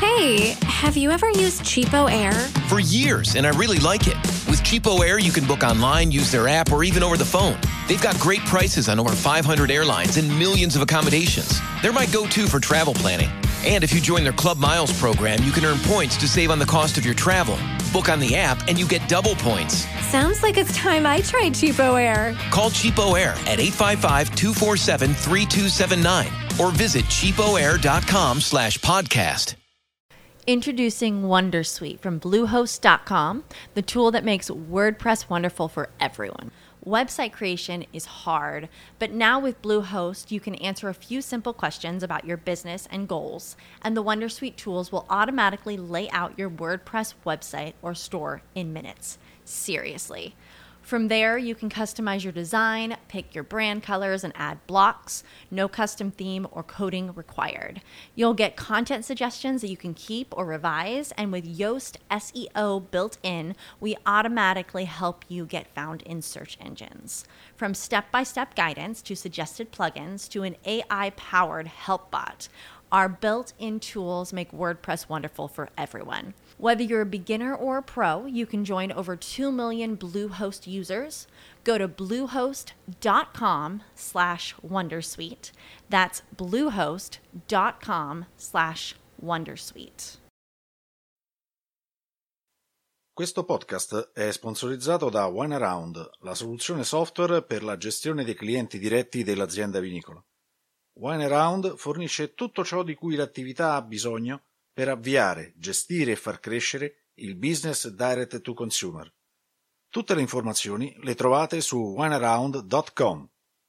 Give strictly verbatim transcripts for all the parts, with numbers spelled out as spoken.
Hey, have you ever used Cheapo Air? For years, and I really like it. With Cheapo Air, you can book online, use their app, or even over the phone. They've got great prices on over five hundred airlines and millions of accommodations. They're my go-to for travel planning. And if you join their Club Miles program, you can earn points to save on the cost of your travel. Book on the app, and you get double points. Sounds like it's time I tried Cheapo Air. Call Cheapo Air at eight five five, two four seven, three two seven nine or visit cheapoair.com slash podcast. Introducing Wondersuite from Bluehost dot com, the tool that makes WordPress wonderful for everyone. Website creation is hard, but now with Bluehost, you can answer a few simple questions about your business and goals, and the Wondersuite tools will automatically lay out your WordPress website or store in minutes. Seriously. From there, you can customize your design, pick your brand colors, and add blocks. No custom theme or coding required. You'll get content suggestions that you can keep or revise, and with Yoast S E O built in, we automatically help you get found in search engines. From step-by-step guidance to suggested plugins to an A I-powered help bot, our built-in tools make WordPress wonderful for everyone. Whether you're a beginner or a pro, you can join over two million Bluehost users. Go to bluehost.com slash wondersuite. That's bluehost.com slash wondersuite. Questo podcast è sponsorizzato da WineAround, la soluzione software per la gestione dei clienti diretti dell'azienda vinicola. WineAround fornisce tutto ciò di cui l'attività ha bisogno per avviare, gestire e far crescere il business direct to consumer. Tutte le informazioni le trovate su wine around dot com.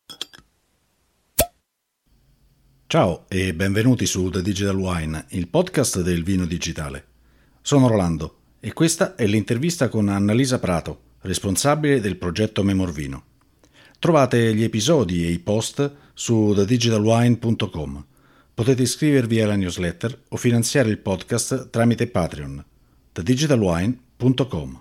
Ciao e benvenuti su The Digital Wine, il podcast del vino digitale. Sono Rolando e questa è l'intervista con Annalisa Prato, responsabile del progetto Memorvino. Trovate gli episodi e i post su the digital wine punto com. Potete iscrivervi alla newsletter o finanziare il podcast tramite Patreon. the digital wine punto com.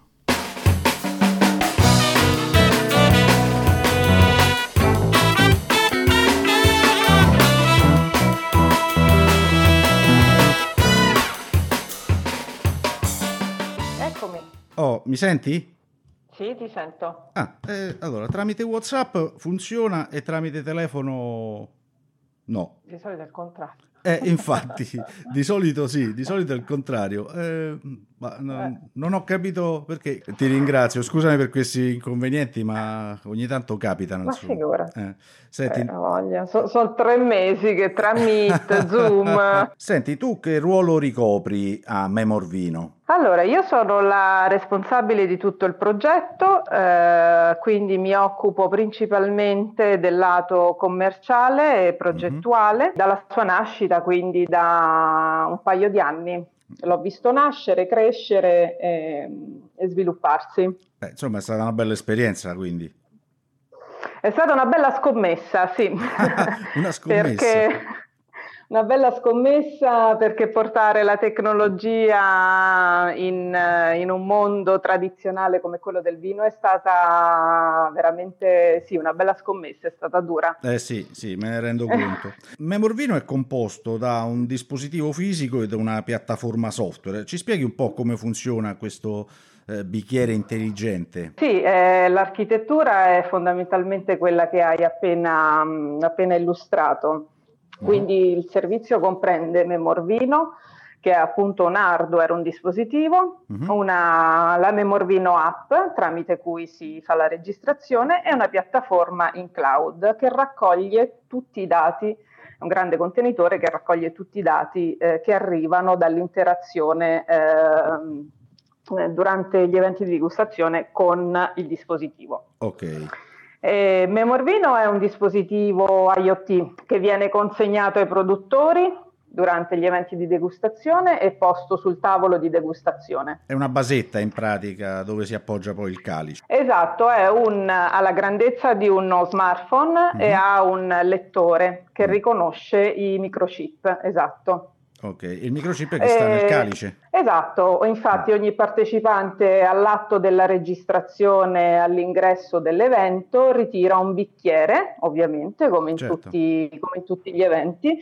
Eccomi. Oh, mi senti? Sì, ti sento. Ah, eh, allora, tramite WhatsApp funziona e tramite telefono no. Di solito è il contrario. Eh, infatti, di solito sì, di solito è il contrario. Eh, ma no, eh. Non ho capito perché. Ti ringrazio, scusami per questi inconvenienti, ma ogni tanto capitano. Ma figura. Eh, senti, eh, voglia. So, sono tre mesi che tra Meet, Zoom. Senti, tu che ruolo ricopri a Memorvino? Allora, io sono la responsabile di tutto il progetto, eh, quindi mi occupo principalmente del lato commerciale e progettuale, mm-hmm. dalla sua nascita, quindi da un paio di anni. L'ho visto nascere, crescere e, e svilupparsi. Beh, insomma, è stata una bella esperienza, quindi. È stata una bella scommessa, sì. Una scommessa. Perché... Una bella scommessa perché portare la tecnologia in, in un mondo tradizionale come quello del vino è stata veramente, sì, una bella scommessa, è stata dura. Eh sì, sì, me ne rendo conto. Memorvino è composto da un dispositivo fisico e da una piattaforma software. Ci spieghi un po' come funziona questo eh, bicchiere intelligente? Sì, eh, l'architettura è fondamentalmente quella che hai appena, appena illustrato. Quindi il servizio comprende Memorvino, che è appunto un hardware, un dispositivo, uh-huh. una, la Memorvino app tramite cui si fa la registrazione e una piattaforma in cloud che raccoglie tutti i dati, è un grande contenitore che raccoglie tutti i dati eh, che arrivano dall'interazione eh, durante gli eventi di degustazione con il dispositivo. Ok. Eh, Memorvino è un dispositivo IoT che viene consegnato ai produttori durante gli eventi di degustazione e posto sul tavolo di degustazione. È una basetta in pratica dove si appoggia poi il calice. Esatto, è un, ha la grandezza di uno smartphone mm-hmm. e ha un lettore che mm. riconosce i microchip, esatto. Ok, il microchip che sta eh, nel calice. Esatto, infatti ogni partecipante all'atto della registrazione all'ingresso dell'evento ritira un bicchiere, ovviamente, come in, certo. tutti, come in tutti gli eventi,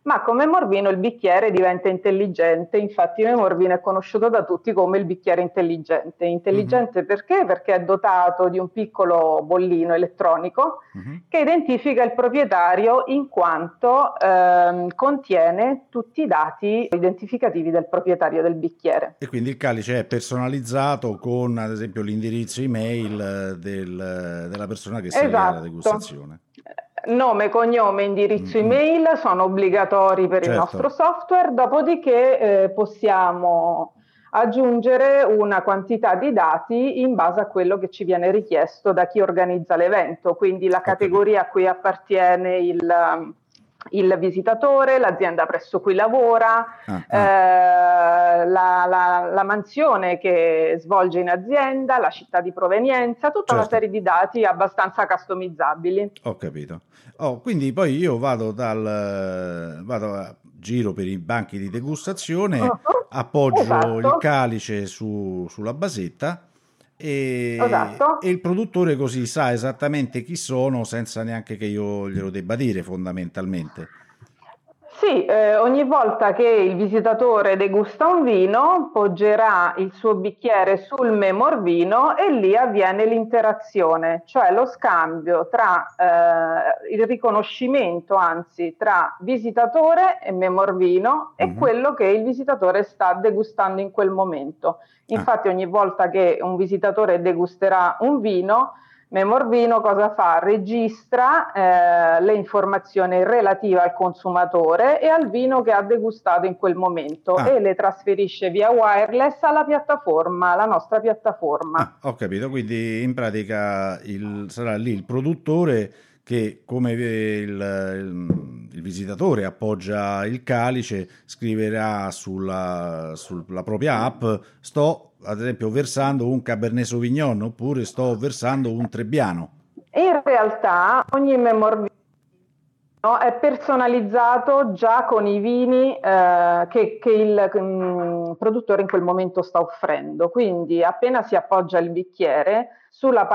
ma con Memorvino il bicchiere diventa intelligente. Infatti Memorvino è conosciuto da tutti come il bicchiere intelligente. Intelligente mm-hmm. perché? Perché è dotato di un piccolo bollino elettronico mm-hmm. che identifica il proprietario in quanto ehm, contiene tutti i dati identificativi del proprietario del bicchiere. E quindi il calice è personalizzato con ad esempio l'indirizzo email del, della persona che segue esatto. la degustazione. Nome, cognome, indirizzo mm-hmm. email sono obbligatori per certo. il nostro software, dopodiché eh, possiamo aggiungere una quantità di dati in base a quello che ci viene richiesto da chi organizza l'evento, quindi la categoria a cui appartiene il, il visitatore, l'azienda presso cui lavora, ah, ah. Eh, la, la, la mansione che svolge in azienda, la città di provenienza, tutta certo. una serie di dati abbastanza customizzabili. Ho capito. Oh, quindi poi io vado dal vado a giro per i banchi di degustazione, uh-huh. appoggio esatto. il calice su, sulla basetta e, esatto. e il produttore così sa esattamente chi sono senza neanche che io glielo debba dire fondamentalmente. Sì, eh, ogni volta che il visitatore degusta un vino poggerà il suo bicchiere sul Memorvino e lì avviene l'interazione, cioè lo scambio tra eh, il riconoscimento, anzi tra visitatore e Memorvino e mm-hmm. quello che il visitatore sta degustando in quel momento. Infatti ah. ogni volta che un visitatore degusterà un vino, Memorvino cosa fa? Registra eh, le informazioni relative al consumatore e al vino che ha degustato in quel momento ah. e le trasferisce via wireless alla piattaforma, alla nostra piattaforma. Ah, ho capito, quindi in pratica il, sarà lì il produttore che come il, il, il visitatore appoggia il calice, scriverà sulla, sulla propria app sto ad esempio versando un Cabernet Sauvignon oppure sto versando un Trebbiano. In realtà ogni Memorvino è personalizzato già con i vini eh, che, che il um, produttore in quel momento sta offrendo, quindi appena si appoggia il bicchiere sulla,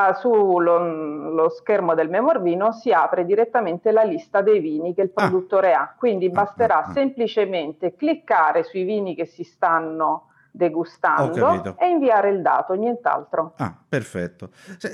sullo lo schermo del Memorvino si apre direttamente la lista dei vini che il produttore ah. ha, quindi basterà ah, ah, ah. semplicemente cliccare sui vini che si stanno degustando e inviare il dato, nient'altro. Ah, perfetto.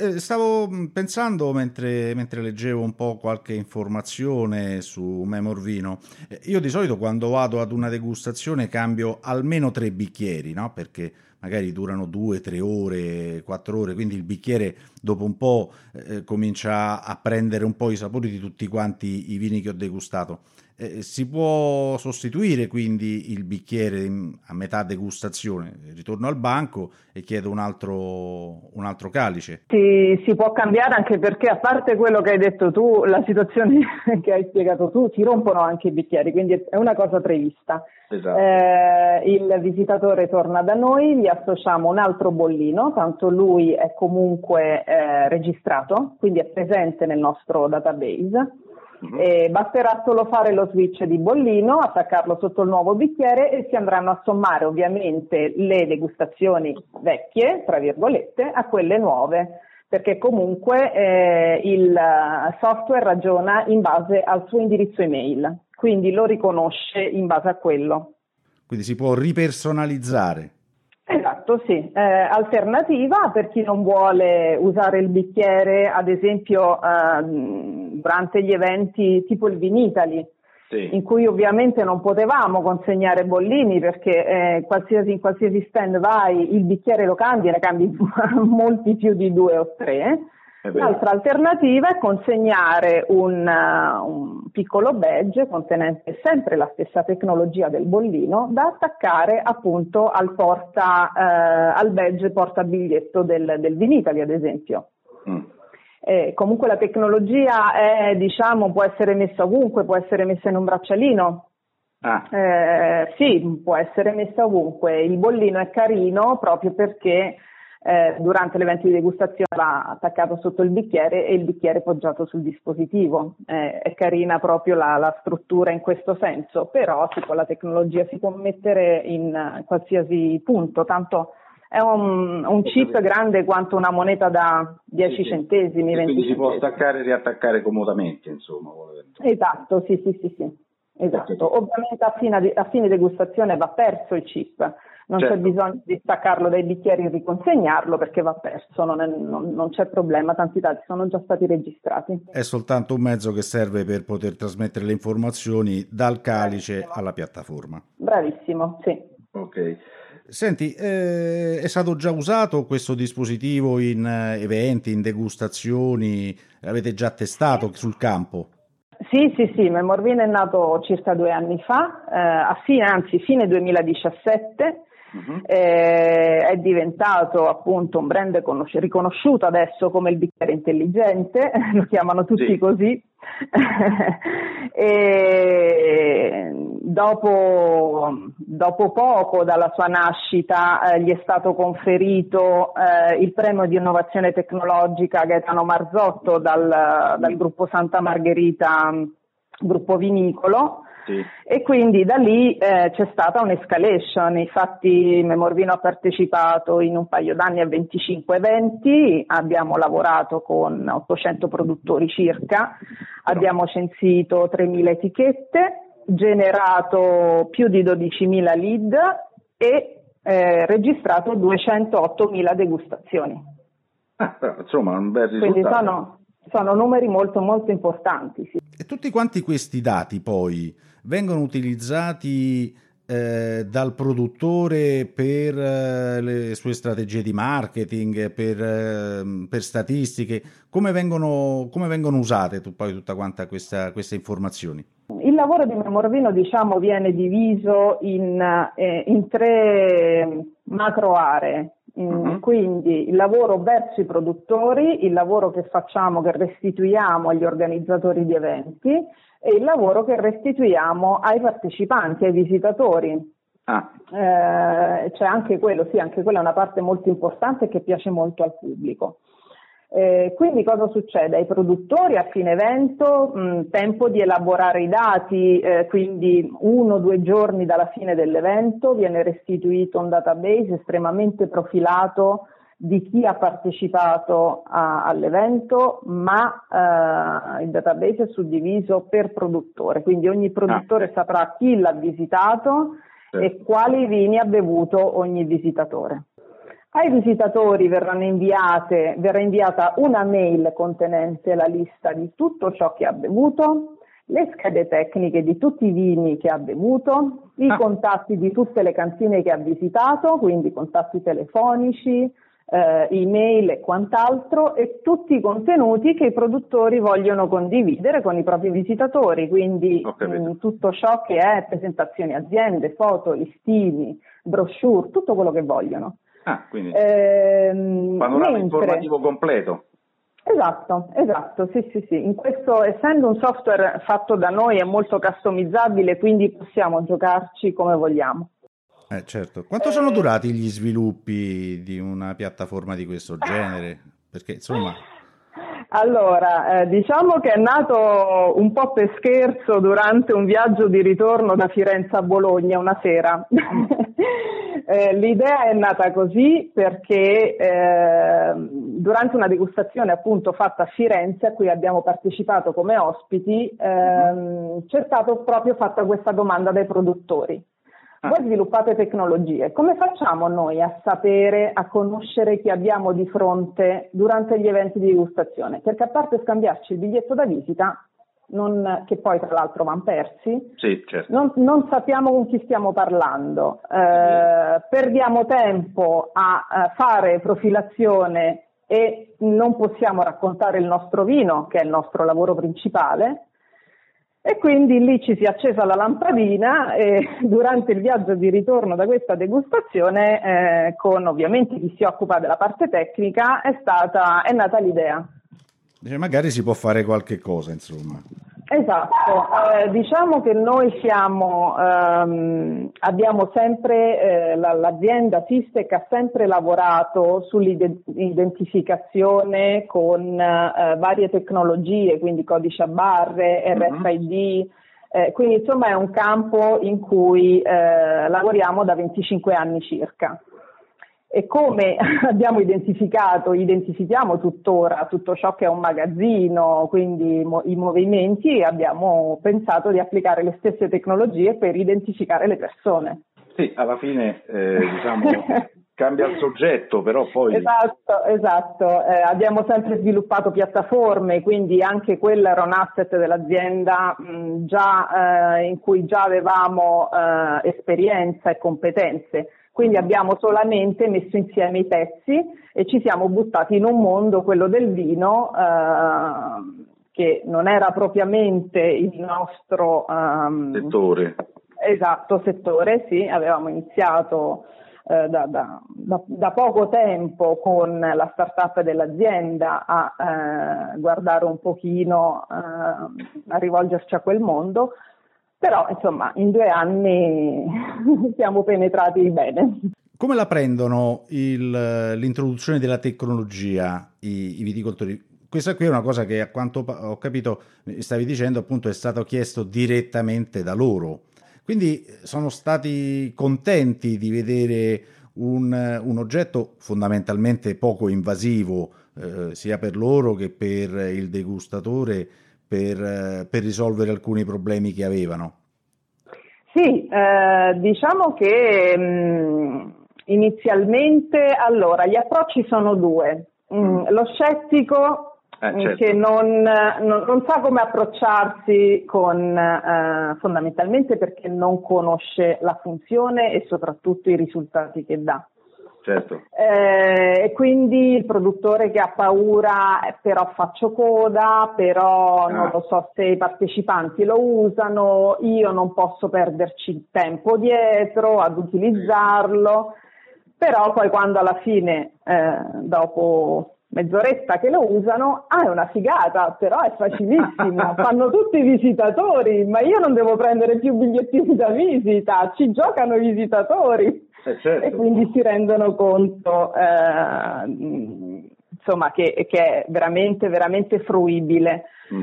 Stavo pensando mentre, mentre leggevo un po' qualche informazione su Memorvino. Io di solito quando vado ad una degustazione cambio almeno tre bicchieri, no? Perché magari durano due, tre ore, quattro ore, quindi il bicchiere dopo un po' eh, comincia a prendere un po' i sapori di tutti quanti i vini che ho degustato. Eh, si può sostituire quindi il bicchiere in, a metà degustazione, ritorno al banco e chiedo un altro, un altro calice? Si, si può cambiare anche perché, a parte quello che hai detto tu, la situazione che hai spiegato tu, si rompono anche i bicchieri, quindi è una cosa prevista. Esatto. Eh, il visitatore torna da noi, gli associamo un altro bollino, tanto lui è comunque eh, registrato, quindi è presente nel nostro database. Mm-hmm. E basterà solo fare lo switch di bollino, attaccarlo sotto il nuovo bicchiere e si andranno a sommare ovviamente le degustazioni vecchie, tra virgolette, a quelle nuove, perché comunque eh, il software ragiona in base al suo indirizzo email, quindi lo riconosce in base a quello. Quindi si può ripersonalizzare. Esatto, sì. Eh, alternativa per chi non vuole usare il bicchiere, ad esempio eh, durante gli eventi tipo il Vinitaly, sì. in cui ovviamente non potevamo consegnare bollini perché eh, qualsiasi, in qualsiasi stand vai il bicchiere lo cambi, ne cambi molti più di due o tre. L'altra alternativa è consegnare un, uh, un piccolo badge contenente sempre la stessa tecnologia del bollino da attaccare appunto al, porta, uh, al badge portabiglietto del, del Vinitaly, ad esempio. Mm. Eh, comunque la tecnologia è, diciamo, può essere messa ovunque, può essere messa in un braccialino. Ah. Eh, sì, può essere messa ovunque. Il bollino è carino proprio perché Eh, durante l'evento di degustazione va attaccato sotto il bicchiere e il bicchiere poggiato sul dispositivo. Eh, è carina proprio la, la struttura in questo senso, però sì, con la tecnologia si può mettere in uh, qualsiasi punto, tanto è un, un chip grande quanto una moneta da dieci sì, centesimi. Sì. venti quindi centesimi. Si può staccare e riattaccare comodamente, insomma. Esatto, sì, sì, sì, sì. esatto. Ovviamente a fine, a fine degustazione va perso il chip, non certo. c'è bisogno di staccarlo dai bicchieri e riconsegnarlo perché va perso, non, è, non, non c'è problema, tanti dati sono già stati registrati. È soltanto un mezzo che serve per poter trasmettere le informazioni dal calice Bravissimo. alla piattaforma. Bravissimo, sì. Ok. Senti, eh, è stato già usato questo dispositivo in eh, eventi, in degustazioni? L'avete già testato sul campo? Sì, sì, sì, Memorvino è nato circa due anni fa, eh, a fine, anzi fine duemiladiciassette, uh-huh. eh, è diventato appunto un brand conosci- riconosciuto adesso come il bicchiere intelligente, lo chiamano tutti sì. così, e dopo, dopo poco dalla sua nascita eh, gli è stato conferito eh, il premio di innovazione tecnologica Gaetano Marzotto dal, dal gruppo Santa Margherita, gruppo vinicolo. Sì. E quindi da lì eh, c'è stata un'escalation, infatti Memorvino ha partecipato in un paio d'anni a venticinque eventi, abbiamo lavorato con ottocento produttori circa, abbiamo censito tremila etichette, generato più di dodicimila lead e eh, registrato duecentoottomila degustazioni. Ah, però, insomma, un bel risultato. Quindi sono, sono numeri molto molto importanti. Sì. E tutti quanti questi dati poi vengono utilizzati eh, dal produttore per eh, le sue strategie di marketing, per, eh, per statistiche, come vengono, come vengono usate tu, poi tutta quanta questa, queste informazioni? Il lavoro di Memorvino, diciamo, viene diviso in, eh, in tre macro aree. Uh-huh. Quindi il lavoro verso i produttori, il lavoro che facciamo, che restituiamo agli organizzatori di eventi e il lavoro che restituiamo ai partecipanti, ai visitatori. Ah. Eh, c'è anche quello, sì, anche quella è una parte molto importante che piace molto al pubblico. Eh, quindi cosa succede? Ai produttori a fine evento mh, tempo di elaborare i dati, eh, quindi uno o due giorni dalla fine dell'evento viene restituito un database estremamente profilato di chi ha partecipato a, all'evento, ma eh, il database è suddiviso per produttore, quindi ogni produttore ah. saprà chi l'ha visitato sì. e quali vini ha bevuto ogni visitatore. Ai visitatori verranno inviate, verrà inviata una mail contenente la lista di tutto ciò che ha bevuto, le schede tecniche di tutti i vini che ha bevuto, i ah. contatti di tutte le cantine che ha visitato, quindi contatti telefonici, eh, email e quant'altro, e tutti i contenuti che i produttori vogliono condividere con i propri visitatori, quindi mh, tutto ciò che è presentazioni aziende, foto, listini, brochure, tutto quello che vogliono. Ah, quindi ehm, panorama mentre... informativo completo. Esatto, esatto, sì, sì, sì. In questo, essendo un software fatto da noi, è molto customizzabile, quindi possiamo giocarci come vogliamo. Eh, certo. Quanto sono durati gli sviluppi di una piattaforma di questo genere? Perché, insomma... Allora, eh, diciamo che è nato un po' per scherzo durante un viaggio di ritorno da Firenze a Bologna una sera. eh, l'idea è nata così perché eh, durante una degustazione appunto fatta a Firenze, a cui abbiamo partecipato come ospiti, ehm, c'è stato proprio fatta questa domanda dai produttori. Voi sviluppate tecnologie, come facciamo noi a sapere, a conoscere chi abbiamo di fronte durante gli eventi di degustazione? Perché a parte scambiarci il biglietto da visita, non, che poi tra l'altro vanno persi, sì, certo. non, non sappiamo con chi stiamo parlando, eh, perdiamo tempo a, a fare profilazione e non possiamo raccontare il nostro vino, che è il nostro lavoro principale. E quindi lì ci si è accesa la lampadina e durante il viaggio di ritorno da questa degustazione, eh, con ovviamente chi si occupa della parte tecnica, è stata è nata l'idea. Dice, magari si può fare qualche cosa, insomma. Esatto, eh, diciamo che noi siamo, ehm, abbiamo sempre, eh, la, l'azienda Sistec ha sempre lavorato sull'identificazione con eh, varie tecnologie, quindi codice a barre, R F I D, eh, quindi insomma è un campo in cui eh, lavoriamo da venticinque anni circa. E come abbiamo identificato, identifichiamo tuttora tutto ciò che è un magazzino, quindi mo- i movimenti, abbiamo pensato di applicare le stesse tecnologie per identificare le persone. Sì, alla fine eh, diciamo cambia il soggetto, però poi... Esatto, esatto. Eh, abbiamo sempre sviluppato piattaforme, quindi anche quello era un asset dell'azienda mh, già, eh, in cui già avevamo eh, esperienza e competenze. Quindi abbiamo solamente messo insieme i pezzi e ci siamo buttati in un mondo, quello del vino, eh, che non era propriamente il nostro um, settore. Esatto, settore, sì. Avevamo iniziato eh, da, da, da, da poco tempo con la startup dell'azienda a eh, guardare un pochino, eh, a rivolgerci a quel mondo. Però, insomma, in due anni siamo penetrati bene. Come la prendono il, l'introduzione della tecnologia i, i viticoltori? Questa qui è una cosa che, a quanto ho capito, stavi dicendo, appunto, è stato chiesto direttamente da loro. Quindi sono stati contenti di vedere un, un oggetto fondamentalmente poco invasivo, eh, sia per loro che per il degustatore, Per, per risolvere alcuni problemi che avevano. Sì, eh, diciamo che mh, inizialmente, allora, gli approcci sono due. Mm, lo scettico eh, certo. che non, non, non sa come approcciarsi con, eh, fondamentalmente perché non conosce la funzione e soprattutto i risultati che dà. Certo. E eh, quindi il produttore che ha paura, eh, però faccio coda, però ah. non lo so se i partecipanti lo usano, io non posso perderci il tempo dietro ad utilizzarlo, però poi quando alla fine, eh, dopo mezz'oretta che lo usano, ah è una figata, però è facilissima, fanno tutti i visitatori, ma io non devo prendere più bigliettini da visita, ci giocano i visitatori. Eh, certo. E quindi si rendono conto eh, insomma che, che è veramente veramente fruibile. Mm.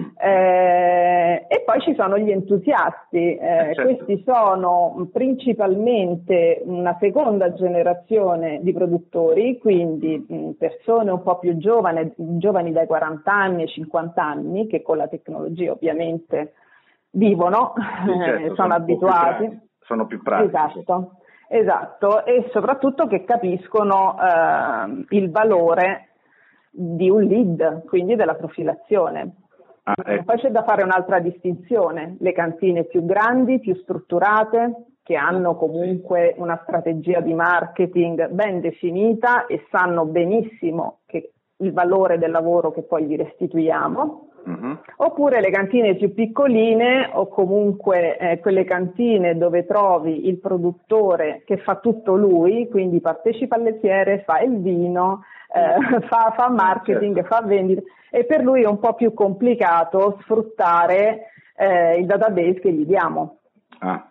Eh, e poi ci sono gli entusiasti, eh, certo. Questi sono principalmente una seconda generazione di produttori, quindi mh, persone un po' più giovani, giovani dai quaranta anni ai cinquanta anni, che con la tecnologia ovviamente vivono, sì, certo, eh, sono, sono abituati. Più sono più pratici. Esatto. Esatto, e soprattutto che capiscono eh, il valore di un lead, quindi della profilazione. Ah, ecco. Poi c'è da fare un'altra distinzione: le cantine più grandi, più strutturate, che hanno comunque una strategia di marketing ben definita e sanno benissimo che il valore del lavoro che poi gli restituiamo. Uh-huh. Oppure le cantine più piccoline o comunque eh, quelle cantine dove trovi il produttore che fa tutto lui, quindi partecipa alle fiere, fa il vino, eh, fa, fa marketing, certo. Fa vendita, e per lui è un po' più complicato sfruttare eh, il database che gli diamo. Ah.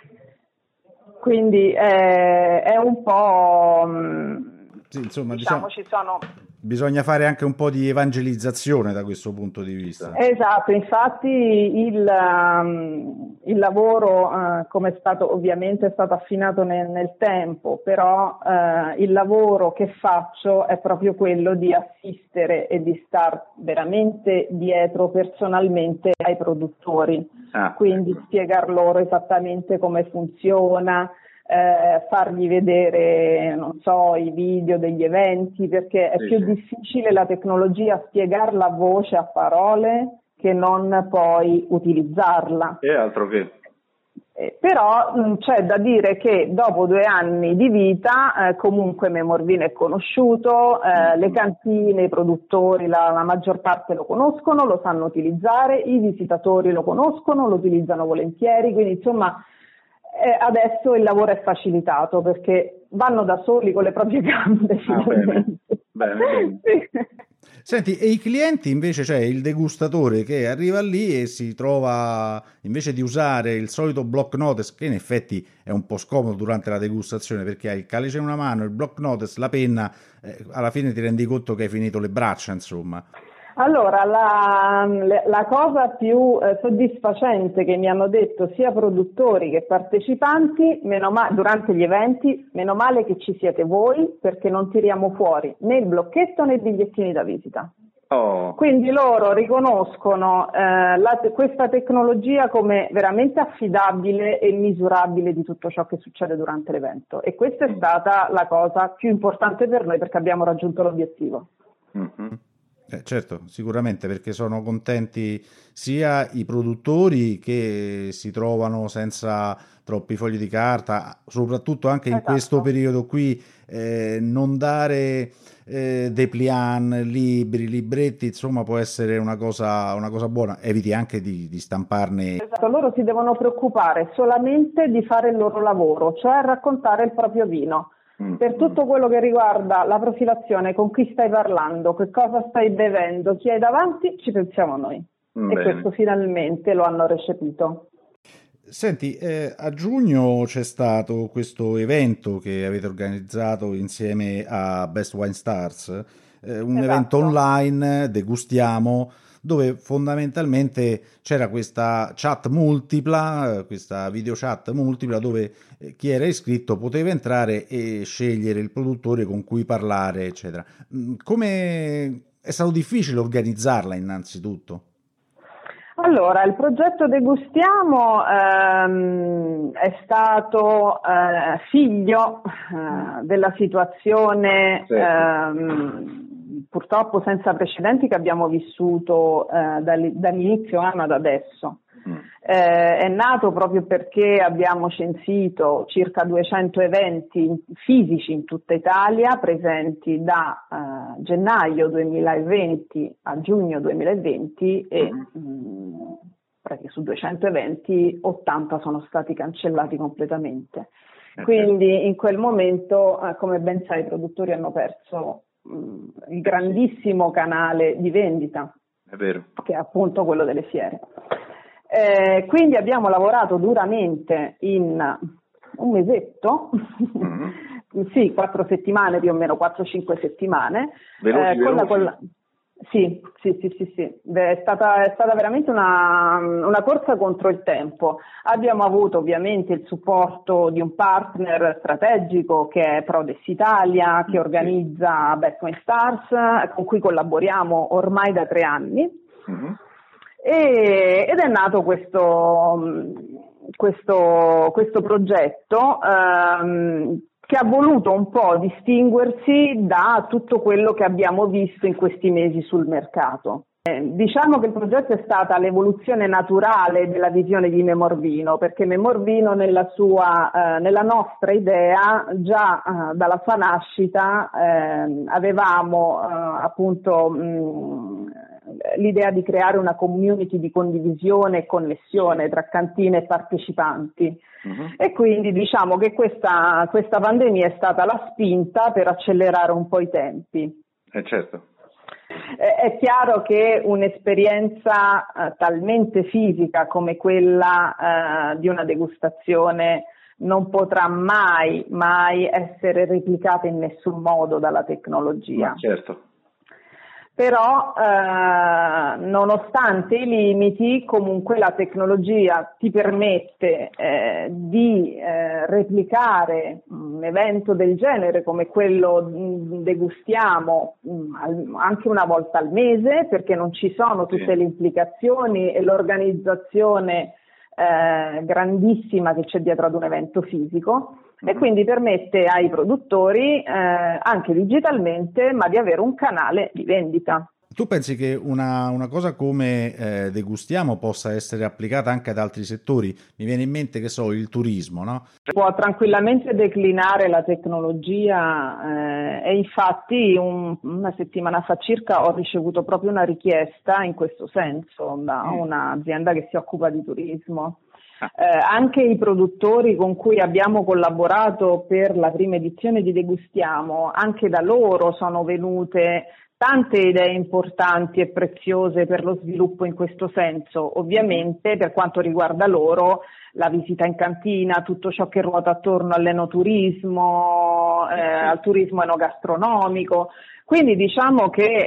Quindi eh, è un po' mh, sì, insomma, diciamo, diciamo ci sono... Bisogna fare anche un po' di evangelizzazione da questo punto di vista. Esatto, infatti il, um, il lavoro, uh, come è stato ovviamente è stato affinato nel, nel tempo, però uh, il lavoro che faccio è proprio quello di assistere e di star veramente dietro personalmente ai produttori, ah, quindi ecco. Spiegar loro esattamente come funziona, Eh, fargli vedere, non so, i video degli eventi, perché è sì, più sì. difficile la tecnologia spiegarla a voce, a parole, che non poi utilizzarla. E altro che. Eh, però mh, c'è da dire che dopo due anni di vita eh, comunque Memorvino è conosciuto, eh, le cantine, i produttori, la, la maggior parte lo conoscono, lo sanno utilizzare, i visitatori lo conoscono, lo utilizzano volentieri, quindi insomma Eh, adesso il lavoro è facilitato perché vanno da soli con le proprie gambe. Ah, bene. Bene, bene. Sì. Senti, e i clienti invece, cioè il degustatore che arriva lì e si trova, invece di usare il solito block notice, che in effetti è un po' scomodo durante la degustazione perché hai il calice in una mano, il block notice, la penna, eh, alla fine ti rendi conto che hai finito le braccia, insomma. Allora, la, la cosa più eh, soddisfacente che mi hanno detto sia produttori che partecipanti meno ma- durante gli eventi, meno male che ci siete voi, perché non tiriamo fuori né il blocchetto né i bigliettini da visita. Oh. Quindi loro riconoscono eh, la, questa tecnologia come veramente affidabile e misurabile di tutto ciò che succede durante l'evento, e questa è stata la cosa più importante per noi, perché abbiamo raggiunto l'obiettivo. Mm-hmm. Eh, certo, sicuramente, perché sono contenti sia i produttori che si trovano senza troppi fogli di carta, soprattutto anche in Esatto. questo periodo qui, eh, non dare eh, dépliant, libri, libretti, insomma può essere una cosa, una cosa buona, eviti anche di, di stamparne. Esatto, loro si devono preoccupare solamente di fare il loro lavoro, cioè raccontare il proprio vino. Per tutto quello che riguarda la profilazione, con chi stai parlando, che cosa stai bevendo, chi hai davanti, ci pensiamo noi. Bene. E questo finalmente lo hanno recepito. Senti, eh, a giugno c'è stato questo evento che avete organizzato insieme a Best Wine Stars, eh, un Esatto. evento online, Degustiamo, dove fondamentalmente c'era questa chat multipla, questa video chat multipla, dove chi era iscritto poteva entrare e scegliere il produttore con cui parlare, eccetera. Come è stato difficile organizzarla innanzitutto? Allora, il progetto Degustiamo ehm, è stato eh, figlio eh, della situazione Sì. ehm, purtroppo senza precedenti che abbiamo vissuto eh, dall'inizio anno ad adesso. Mm. Eh, è nato proprio perché abbiamo censito circa duecento eventi fisici in tutta Italia, presenti da eh, gennaio duemilaventi a giugno duemilaventi, e mh, perché su duecento eventi ottanta sono stati cancellati completamente. Okay. Quindi in quel momento, eh, come ben sai, i produttori hanno perso mh, il grandissimo canale di vendita, È vero. che è appunto quello delle fiere. Eh, quindi abbiamo lavorato duramente in un mesetto, mm-hmm. sì, quattro settimane più o meno, quattro cinque settimane. Veloci, eh, con la, veloci. con la, sì, sì, sì, sì, sì. Beh, è stata, è stata veramente una, una corsa contro il tempo. Abbiamo avuto ovviamente il supporto di un partner strategico che è Prodes Italia, che organizza Best Wine Stars, con cui collaboriamo ormai da tre anni. Mm-hmm. E, ed è nato questo, questo, questo progetto ehm, che ha voluto un po' distinguersi da tutto quello che abbiamo visto in questi mesi sul mercato. Eh, diciamo che il progetto è stata l'evoluzione naturale della visione di Memorvino, perché Memorvino nella sua, eh, nella nostra idea, già eh, dalla sua nascita, eh, avevamo eh, appunto mh, l'idea di creare una community di condivisione e connessione tra cantine e partecipanti. Uh-huh. E quindi diciamo che questa, questa pandemia è stata la spinta per accelerare un po' i tempi. Eh certo. È chiaro che un'esperienza eh, talmente fisica come quella eh, di una degustazione non potrà mai, mai essere replicata in nessun modo dalla tecnologia. Ma certo. Però, eh, nonostante i limiti, comunque la tecnologia ti permette eh, di eh, replicare un evento del genere come quello mh, Degustiamo mh, al, anche una volta al mese, perché non ci sono tutte sì. le implicazioni e l'organizzazione eh, grandissima che c'è dietro ad un evento fisico. E quindi permette ai produttori, eh, anche digitalmente, ma di avere un canale di vendita. Tu pensi che una, una cosa come eh, Degustiamo possa essere applicata anche ad altri settori? Mi viene in mente, che so, il turismo, no? Può tranquillamente declinare la tecnologia eh, e infatti un, una settimana fa circa ho ricevuto proprio una richiesta in questo senso da un'azienda che si occupa di turismo. Eh, anche i produttori con cui abbiamo collaborato per la prima edizione di Degustiamo, anche da loro sono venute tante idee importanti e preziose per lo sviluppo in questo senso. Ovviamente per quanto riguarda loro, la visita in cantina, tutto ciò che ruota attorno all'enoturismo, eh, al turismo enogastronomico. Quindi diciamo che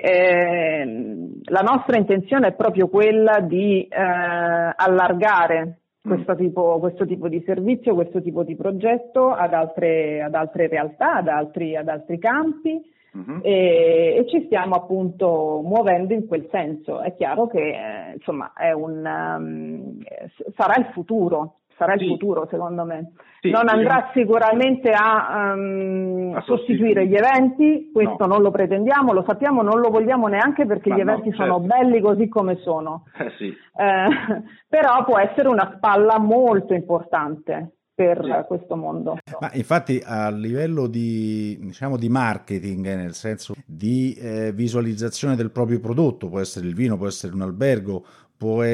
eh, la nostra intenzione è proprio quella di eh, allargare questo tipo, questo tipo di servizio, questo tipo di progetto ad altre, ad altre realtà, ad altri, ad altri campi. Uh-huh. E, e ci stiamo appunto muovendo in quel senso. È chiaro che eh, insomma è un um, sarà il futuro, sarà sì. il futuro secondo me. Sì, non andrà sì. sicuramente a, um, a sostituire gli eventi, questo no. non lo pretendiamo, lo sappiamo, non lo vogliamo neanche perché Ma gli eventi no, certo. sono belli così come sono. Eh, sì. eh, però può essere una spalla molto importante per sì. questo mondo. Ma infatti a livello di, diciamo, di marketing, eh, nel senso di eh, visualizzazione del proprio prodotto, può essere il vino, può essere un albergo, può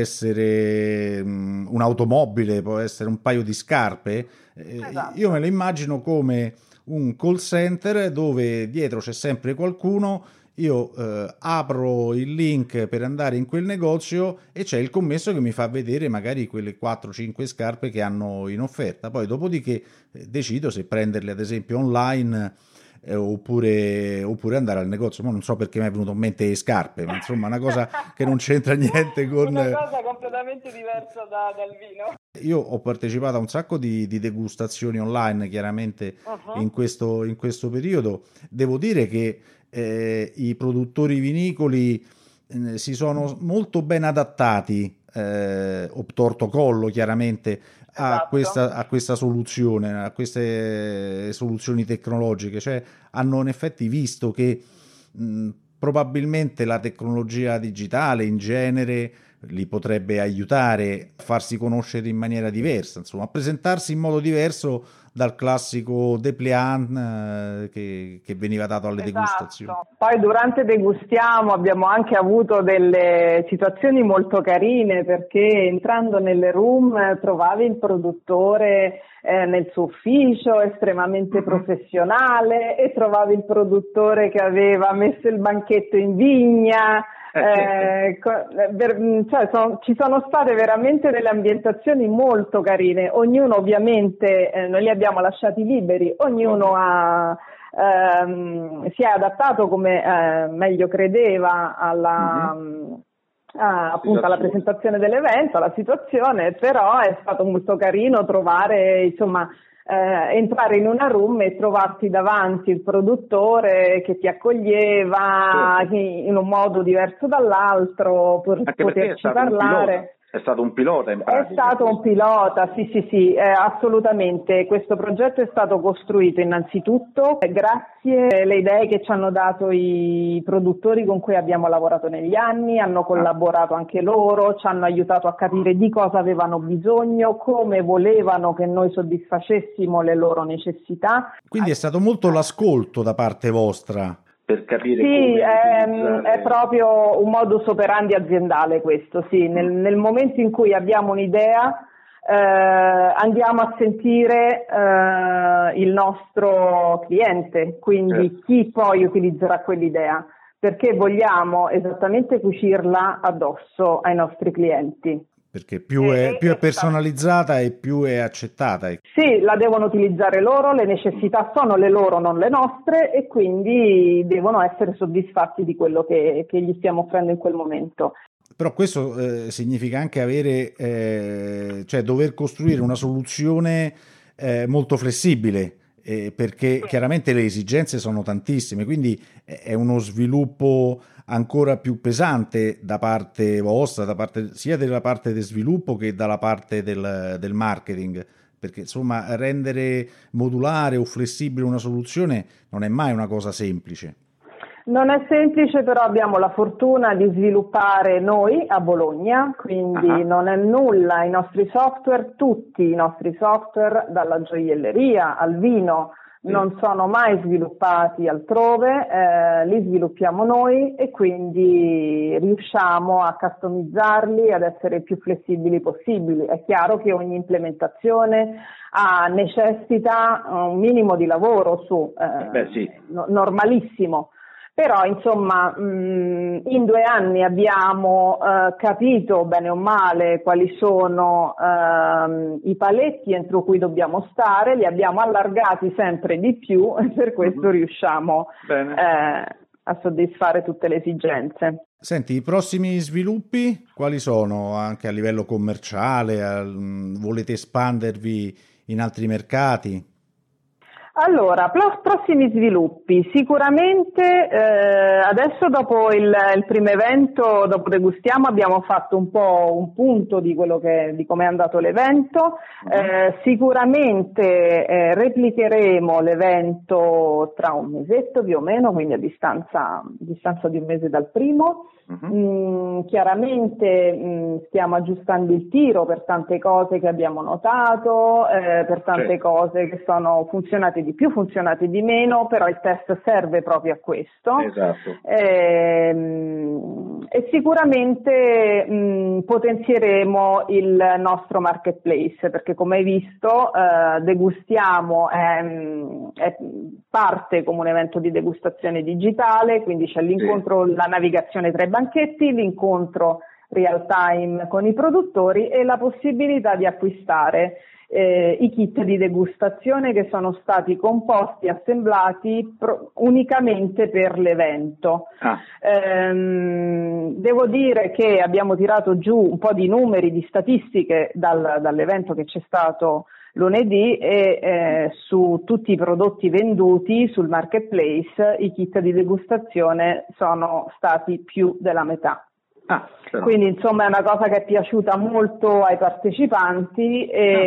essere um, un'automobile, può essere un paio di scarpe, eh, esatto. io me lo immagino come un call center dove dietro c'è sempre qualcuno. Io eh, apro il link per andare in quel negozio e c'è il commesso che mi fa vedere magari quelle quattro cinque scarpe che hanno in offerta. Poi dopodiché eh, decido se prenderle ad esempio online eh, oppure, oppure andare al negozio. Ma non so perché mi è venuto in mente le scarpe, ma insomma una cosa che non c'entra niente con... Una cosa completamente diversa da, dal vino. Io ho partecipato a un sacco di, di degustazioni online, chiaramente uh-huh. in questo, in questo periodo. Devo dire che Eh, i produttori vinicoli eh, si sono molto ben adattati, eh, obtorto collo chiaramente, a, esatto. questa, a questa soluzione, a queste soluzioni tecnologiche, cioè hanno in effetti visto che mh, probabilmente la tecnologia digitale in genere li potrebbe aiutare a farsi conoscere in maniera diversa, insomma a presentarsi in modo diverso dal classico dépliant eh, che, che veniva dato alle esatto. degustazioni. Poi durante degustiamo abbiamo anche avuto delle situazioni molto carine, perché entrando nelle room trovavi il produttore eh, nel suo ufficio estremamente professionale e trovavi il produttore che aveva messo il banchetto in vigna. Eh, per, cioè, sono, ci sono state veramente delle ambientazioni molto carine. Ognuno ovviamente eh, noi li abbiamo lasciati liberi, ognuno ha, ehm, si è adattato come eh, meglio credeva alla, mm-hmm. a, appunto alla presentazione dell'evento, alla situazione, però è stato molto carino trovare insomma Eh, entrare in una room e trovarti davanti il produttore che ti accoglieva certo. in un modo diverso dall'altro, per Anche poterci parlare. È stato un pilota in pratica. È stato un pilota, sì sì sì, eh, assolutamente. Questo progetto è stato costruito innanzitutto grazie alle idee che ci hanno dato i produttori con cui abbiamo lavorato negli anni, hanno collaborato anche loro, ci hanno aiutato a capire di cosa avevano bisogno, come volevano che noi soddisfacessimo le loro necessità. Quindi è stato molto l'ascolto da parte vostra. Per capire sì, come è, utilizzare... è proprio un modus operandi aziendale questo, sì. Nel, nel momento in cui abbiamo un'idea eh, andiamo a sentire eh, il nostro cliente, quindi certo. chi poi utilizzerà quell'idea, perché vogliamo esattamente cucirla addosso ai nostri clienti. Perché più è, più è personalizzata e più è accettata. Sì, la devono utilizzare loro, le necessità sono le loro, non le nostre, e quindi devono essere soddisfatti di quello che, che gli stiamo offrendo in quel momento. Però questo eh, significa anche avere, eh, cioè dover costruire una soluzione eh, molto flessibile, eh, perché chiaramente le esigenze sono tantissime, quindi è uno sviluppo ancora più pesante da parte vostra, da parte, sia della parte del sviluppo che dalla parte del, del marketing, perché insomma rendere modulare o flessibile una soluzione non è mai una cosa semplice. Non è semplice, però abbiamo la fortuna di sviluppare noi a Bologna, quindi uh-huh. non è nulla, i nostri software, tutti i nostri software, dalla gioielleria al vino, non sono mai sviluppati altrove, eh, li sviluppiamo noi e quindi riusciamo a customizzarli, ad essere il più flessibili possibili. È chiaro che ogni implementazione ha, necessita un minimo di lavoro su, eh, Beh, sì. no, normalissimo, Però insomma mh, in due anni abbiamo uh, capito bene o male quali sono uh, i paletti entro cui dobbiamo stare, li abbiamo allargati sempre di più e per questo mm-hmm. riusciamo eh, a soddisfare tutte le esigenze. Senti, i prossimi sviluppi quali sono anche a livello commerciale? Al, volete espandervi in altri mercati? Allora, pl- prossimi sviluppi, sicuramente eh, adesso dopo il, il primo evento, dopo Degustiamo, abbiamo fatto un po' un punto di quello che, di come è andato l'evento, eh, sicuramente eh, replicheremo l'evento tra un mesetto più o meno, quindi a distanza, a distanza di un mese dal primo. Uh-huh. Mm, chiaramente mm, stiamo aggiustando il tiro per tante cose che abbiamo notato, eh, per tante certo. cose che sono funzionate di più, funzionate di meno, però il test serve proprio a questo. Esatto. Eh, mm, e sicuramente mm, potenzieremo il nostro marketplace, perché come hai visto eh, Degustiamo è, è parte come un evento di degustazione digitale, quindi c'è l'incontro, sì. la navigazione tra i banchetti, l'incontro real time con i produttori e la possibilità di acquistare eh, i kit di degustazione che sono stati composti e assemblati pro- unicamente per l'evento. Ah. Ehm, devo dire che abbiamo tirato giù un po' di numeri, di statistiche dal, dall'evento che c'è stato lunedì e eh, su tutti i prodotti venduti sul marketplace i kit di degustazione sono stati più della metà. Ah, quindi insomma è una cosa che è piaciuta molto ai partecipanti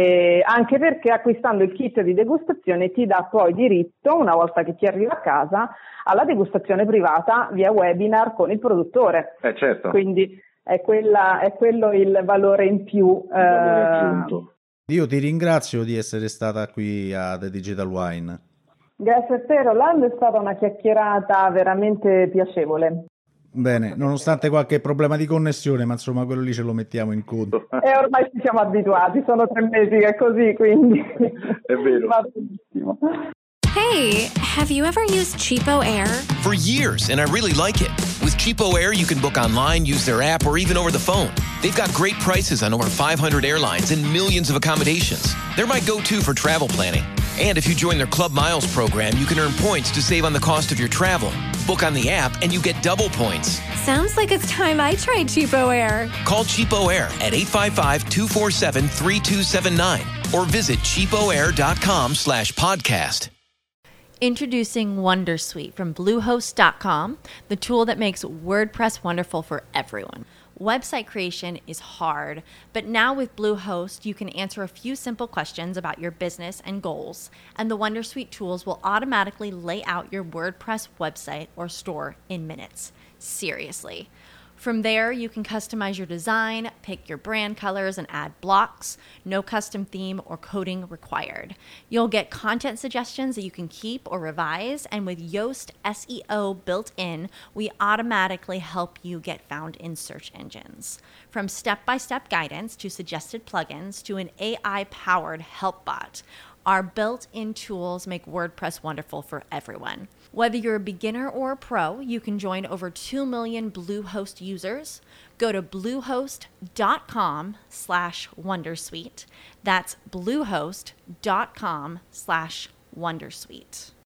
e ah. anche perché acquistando il kit di degustazione ti dà poi diritto, una volta che ti arriva a casa, alla degustazione privata via webinar con il produttore. Eh certo. Quindi è, quella, è quello il valore in più. Il valore eh, Io ti ringrazio di essere stata qui a The Digital Wine. Grazie a te Rolando, è stata una chiacchierata veramente piacevole. Bene, nonostante qualche problema di connessione, ma insomma quello lì ce lo mettiamo in conto. E ormai ci siamo abituati, sono tre mesi che è così, quindi è vero. Va benissimo. Hey, have you ever used CheapOair? For years, and I really like it. With CheapOair, you can book online, use their app, or even over the phone. They've got great prices on over five hundred airlines and millions of accommodations. They're my go-to for travel planning. And if you join their Club Miles program, you can earn points to save on the cost of your travel. Book on the app and you get double points. Sounds like it's time I tried CheapOair. Call CheapOair at eight five five, two four seven, three two seven nine or visit cheapoair.com slash podcast. Introducing Wondersuite from Bluehost dot com, the tool that makes WordPress wonderful for everyone. Website creation is hard, but now with Bluehost, you can answer a few simple questions about your business and goals, and the Wondersuite tools will automatically lay out your WordPress website or store in minutes. Seriously. From there, you can customize your design, pick your brand colors, and add blocks. No custom theme or coding required. You'll get content suggestions that you can keep or revise, and with Yoast S E O built in, we automatically help you get found in search engines. From step-by-step guidance to suggested plugins to an A I-powered help bot, our built-in tools make WordPress wonderful for everyone. Whether you're a beginner or a pro, you can join over two million Bluehost users. Go to bluehost.com slash Wondersuite. That's bluehost.com slash Wondersuite.